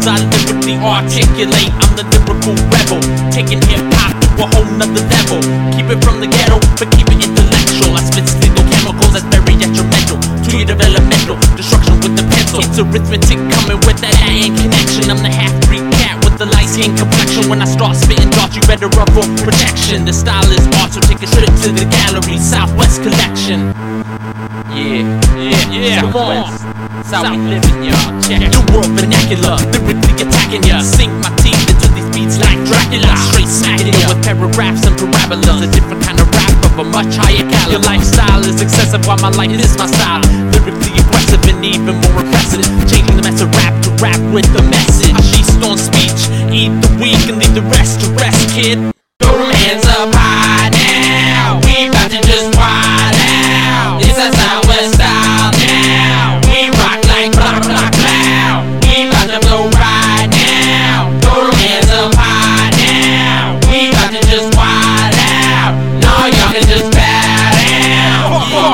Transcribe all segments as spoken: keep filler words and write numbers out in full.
words I lyrically articulate. I'm the lyrical rebel, taking hip-hop to a whole nother level. Keep it from the ghetto, but keep it intellectual. I spit lethal chemicals that's very detrimental to your developmental destruction with the pencil. It's arithmetic coming with that iron connection. I'm the half-breed cat with the light-skin complexion. When I start spitting darts, you better run for protection. The style is art, so take a trip to the gallery. Southwest Collection. Yeah, yeah, yeah. Southwest. That's how we living, y'all. Check the world vernacular, lyrically attacking ya. Sink my teeth into these beats like Dracula. Straight smacking ya with paragraphs and parabolas. A different kind of rap of a much higher caliber. Your lifestyle is excessive while my life is my style. Lyrically aggressive and even more impressive. Changing the mess of rap to rap with a message. I feast on speech, eat the weak and leave the rest to rest, kid. Throw them hands up high now. We about to just wild out. It's a Southwest style now. We rock like blah blah blah. We about to blow right now. Throw them hands up high now. We about to just wild out. No, y'all can just bow down.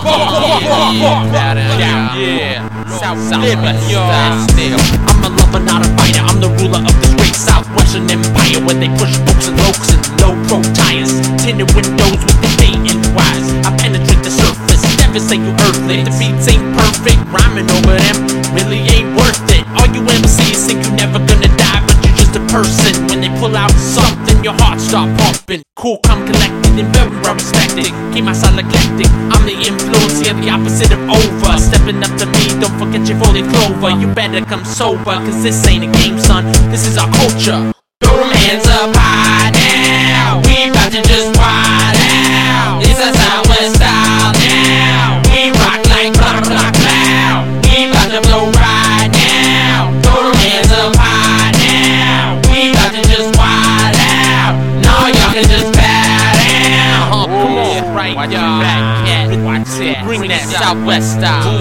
Bow down, yeah. Southwest, I'm a lover, not a fighter. I'm the ruler of this great Southwestern empire, where they push books and lokes and low pro tires, tinted windows with the Dayton wires. I penetrate the surface, never say you earthly. The beats ain't perfect, rhyming over them really ain't worth it. All you M Cs think you never gonna die, but you're just a person. When they pull out something, your heart start pumping. Cool, calm, collected, and very well respected. Keep my style eclectic. I'm the influence here, the opposite of over. Stepping up to me, don't forget your four-leaf clover. You better come sober, cause this ain't a game, son. This is our culture. Throw them hands up high now. We about to just wild out. It's a Southwest style now. We rock like blah blah blah. We about to blow right now. Throw them hands up high now. We about to just wild out. No, y'all can just bow down. Uh, come on, right, watch your back, cat. Watch it. Bring that Southwest style.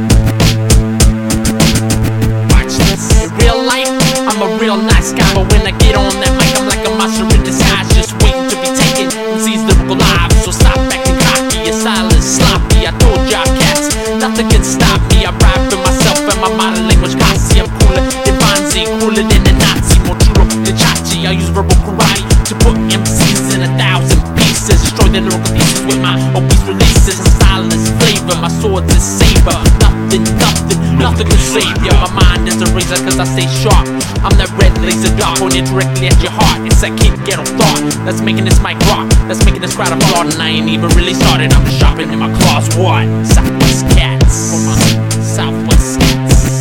Watch this. In real life, I'm a real nice guy, but when I get on that mic, I'm like a monster in disguise, just waiting to be taken. M C's lyrical live, so stop acting cocky. Your style is sloppy. I told y'all cats, nothing can stop me. I ride for myself and my modern language Kasi. I'm cooler than Fonzie, cooler than a Nazi, more true than Chachi. I use verbal karate to put M Cs in a thousand pieces, destroy their lyrical pieces with my obese releases. My style is flavor, my sword is saber. Nothing, nothing, nothing can save ya. My mind is a razor cause I stay sharp. I'm that red laser dot pointed directly at your heart. It's that kid ghetto thought that's making this mic rock, that's making this crowd applaud. And I ain't even really started, I'm just shopping in my claws. What? Southwest cats. Southwest cats.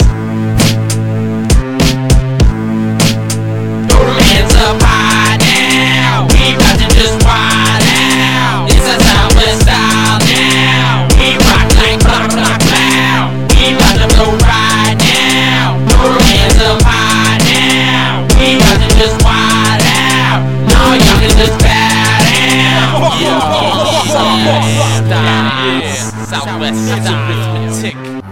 Throw them hands up high now. We about to just wild out. It's a Southwest style now. We rock like blah blah blah. We about to blow right now. Throw them hands up high now. We about to just wild out. No, y'all can just bow down. Yeah, Southwest, Southwest, Southwest, arithmetic.